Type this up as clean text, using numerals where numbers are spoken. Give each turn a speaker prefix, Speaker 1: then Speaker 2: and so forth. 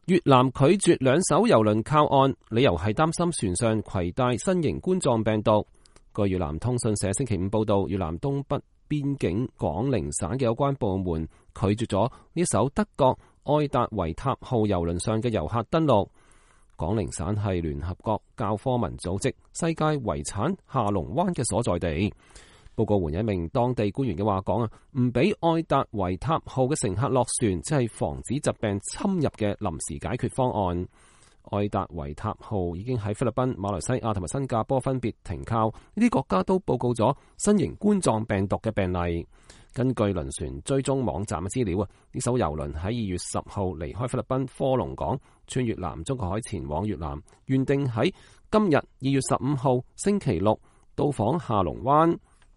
Speaker 1: 越南拒絕兩艘郵輪靠岸，理由係擔心船上攜帶新型冠狀病毒。據越南通訊社星期五報道，越南東北邊境廣寧省嘅有關部門拒絕咗呢艘德國愛達維塔號郵輪上嘅遊客登陸。廣寧省係聯合國教科文組織世界遺產下龍灣嘅所在地。報告援引一名當地官員嘅話講唔俾愛達維塔號嘅乘客落船，即係防止疾病侵入嘅臨時解決方案。愛達維塔號已經喺菲律賓、馬來西亞同埋新加坡分別停靠，呢啲國家都報告咗新型冠狀病毒嘅病例。根據輪船追蹤網站嘅資料呢艘郵輪喺2月10號離開菲律賓科隆港，穿越南中國海前往越南，原定喺今日2月15號星期六到訪下龍灣。